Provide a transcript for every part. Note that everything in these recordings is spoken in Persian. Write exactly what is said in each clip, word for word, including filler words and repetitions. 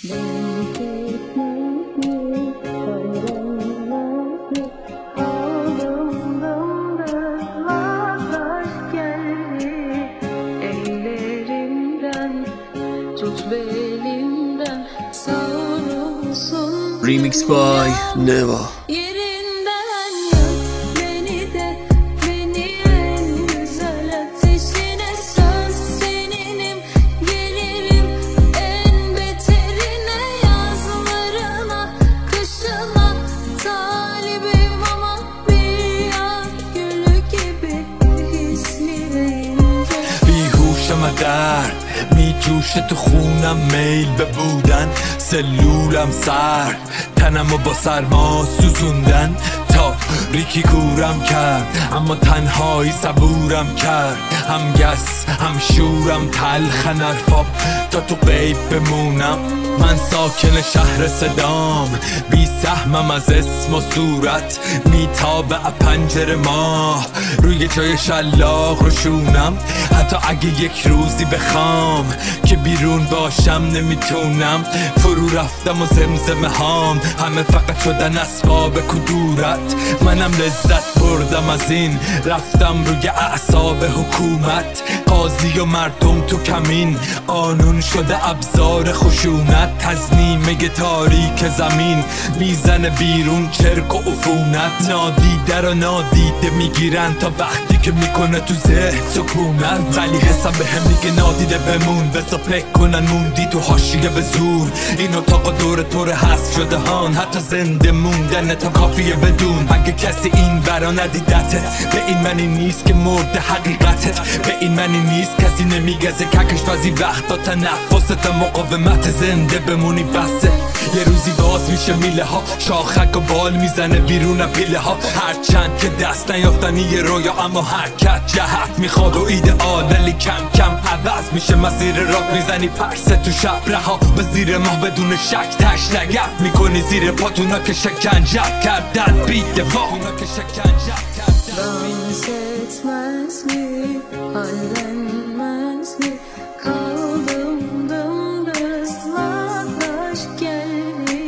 Remix by Neva. درد می جوشه تو خونم، میل به بودن سلولم سر تنمو با سرما سوزوندن، تاریکی کورم کرد اما تنهایی صبورم کرد، هم گس هم شورم تلخن حرفام تا تو غیب بمونم. من ساکن شهر صدام، بی سهمم از اسم و صورت، میتابه پنجره ماه روی جای شلاق روشونم. حتی اگه یک روزی بخوام که بیرون باشم نمیتونم. فرو رفتم و زمزمه هام همه فقط شدن اسباب کدورت. منم لذت بردم از این، رفتم روی اعصاب حکومت. قاضی و مردم تو کمین، قانون شده ابزار خشونت. تزنیمه تاریک زمین میزنه بیرون چرک و عفونت. نادیده رو نادیده میگیرن تا وقتی که میکنه تو ذهن سکونت. ولی حسم به هم میگه نادیده بمون، بسا فکر کنن موندی تو حاشیه به زور. این اتاق دور طور حذف شده هان، حتی زنده موندن تا کافیه بدون. اگه کسی این برا ندیدتت، به این معنی نیست که مرد حقیقتت. به این معنی نیست کسی نمیگزه ککش وزی وقتا تنفست مقاومت. زنده بمونی بسه، یه روزی باز میشه میله ها، شاخک و بال میزنه بیرون پیله ها. هرچند که دست نیافتنی یه رویا، اما حرکت جهت میخواد و ایدئال. ولی کم کم عوض میشه مسیر راه، میزنی پرسه تو شب رها به زیر ماه بدون شک. تش نگه میکنی زیر پاتونا که شکنجت کردن بی دفاع. Dans etmez mi, hallenmez mi? Kaldım dımdızlak, aşk geldi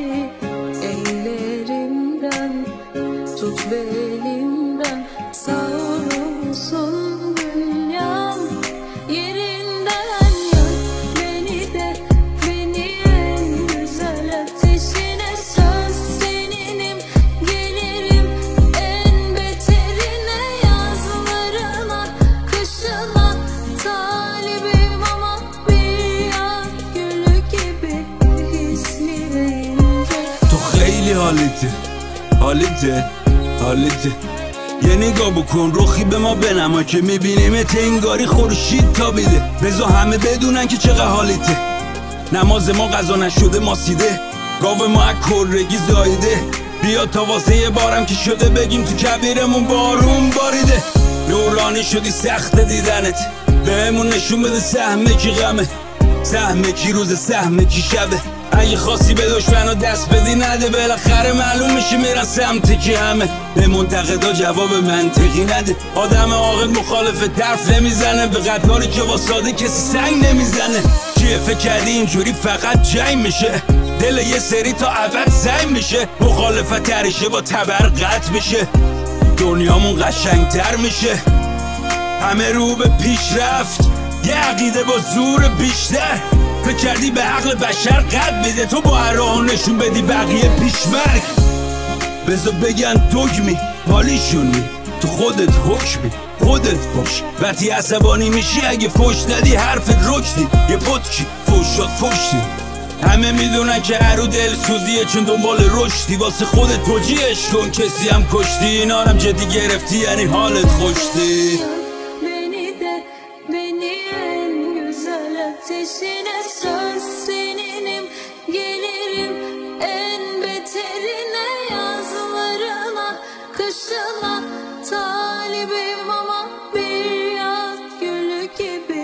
ellerimden. Tut belimden, savrulsun dünyam. Yerinden yak beni de, beni en güzel ateşine. Söz seninim, gelirim en beterine. Yazlarına, kışına talibim ama bir yaz gülü gibi hislenince. تو خیلی حالیته حالیته حالیته یه نگاه بکن رخی به ما بنما که میبینیمت انگاری خورشید تابیده. بذار همه بدونن که چقدر حالیته. نماز ما قضا نشده ماسیده، گاو ما از کرگی زایده. بیا تا واسه یه بارم که شده بگیم تو کبیرمون بارون باریده. نورانی شدی سخت دیدنت، بهمون نشون بده سهمه کی غمه، سهمه کی روز سهمه کی شبه. اگه خواستی به دشمنو دست بدی نده، بالاخره معلوم میشه میرن سمت کی همه. به منتقدا جواب منطقی نده، آدم عاقل مخالف طرف نمیزنه. به قداری که واساده کسی سنگ نمیزنه. چیه فکر کردی اینجوری فقط جنگ میشه؟ دل یه سری تا ابد زنگ میشه. مخالفت تریشه با تبر قطع میشه، دنیامون قشنگتر میشه. همه رو به پیشرفت، یه عقیده با زور بیشتر. فکر کردی به عقل بشر قد میده، تو با هر راه نشون بدی بقیه پیشمرگ. بذار بگن دگمی حالیشونی، تو خودت حکمی خودت باش. وقتی عصبانی میشی اگه فوش ندی حرفت رکدی. یه پتکی فوش شد فوشتی. همه میدونن که هرو دل سوزیه چون دنبال رشدی. واسه خودت توجیهش کن کسی هم کشتی. اینا هم جدی گرفتی یعنی حالت خوشتی. Beni de, beni en güzel ateşine. Söz seninim, gelirim en beterine. Yazlarına, kışına talibim ama bir yaz gülü gibi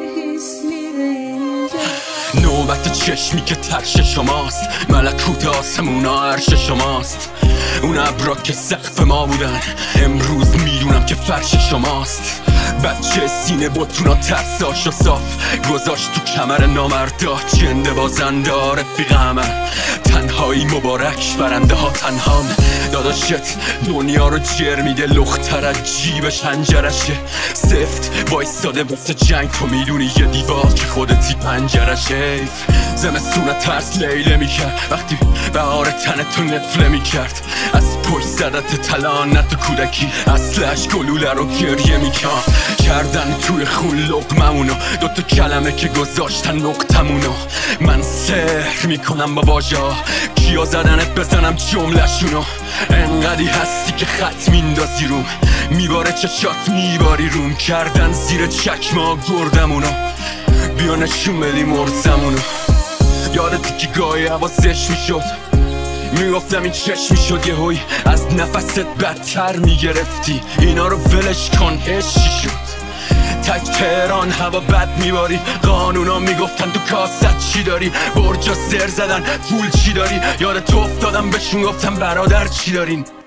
hislenince. نوبت چشمی که ترش شماست، ملکوت آسمونا عرش شماست. اون ابرا که سقف ما بودن، امروز میدونم که فرش شماست. بچه سینه بطونا ترساش و صاف گذاشت تو کمر نامردا جنده بازنده رفیق من تنهایی مبارک برنده ها تنهام داداشت دنیا رو جر میده لختر از جیبش هنجرشه سفت وایستاده واسه جنگ تو میدونی یه دیوار که خودتی پنجرشه زمستون ترس لیله میکرد وقتی بهار تن تو نفله میکرد از پشت زدت تلانت و کودکی اصلش گلوله رو گریه میکرد کردن توی خون لقممونو دوتا کلمه که گذاشتن نقطمونو من سحر میکنم با واژه‌ها کیا زدنت بزنم جمله‌شونو انقدی هستی که خط میندازی روم میباره چشات میباری روم کردن زیر چکما گردمونو بیا نشون بدی مرزمونو یادتی که گاهی حواسش میشد میگفتم این چشم میشد یه هوی از نفست بدتر میگرفتی اینا رو ولش کن عشقی شد تک تهران هوا بد میباری قانونا میگفتن تو کاست چی داری برجا سر زدن پول چی داری یاد تو افتادم بهشون گفتم برادر چی دارین